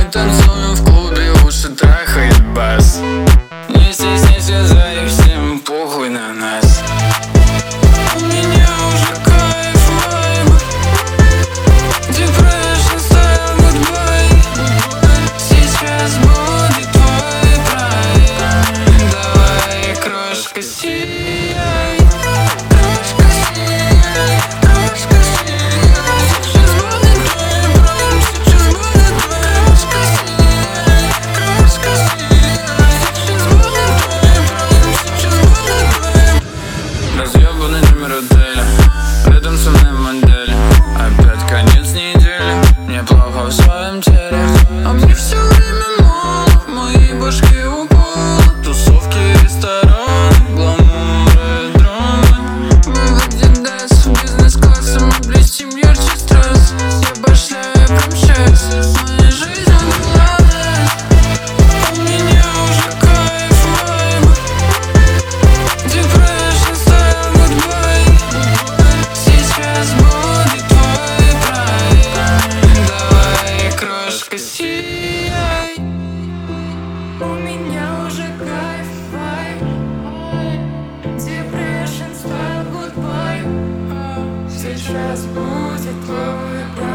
Танцуем в клубе, уши трахает бас. Не стесняйся, зайка, всем похуй на нас. У меня уже кайф, вайб. Depression style, goodbye. Сейчас будет твой прайм. Давай, крошка, сияй. Крошка, сияй, крошка, сияй. Сейчас будет твой прайм, сейчас будет твой. Крошка, сияй, крошка, сияй. Сейчас будет твой прайм, сейчас будет твой. Разъебанный номер отеля, рядом со мной модель. Опять конец недели, мне плохо в своем теле. А мне все время мало, в моей башке упало. Тусовки, рестораны, гламуры, дроны. Мы в Адидас, бизнес-классом, мы блестим ярче стресс. Я башляю прям сейчас, моя жизнь главная. У меня уже кайф, вайб. Depression style, goodbye. Сейчас будет твой прайм. Давай, крошка, сияй. У меня уже кайф, вайб. Depression style, goodbye. Сейчас будет твой прайм.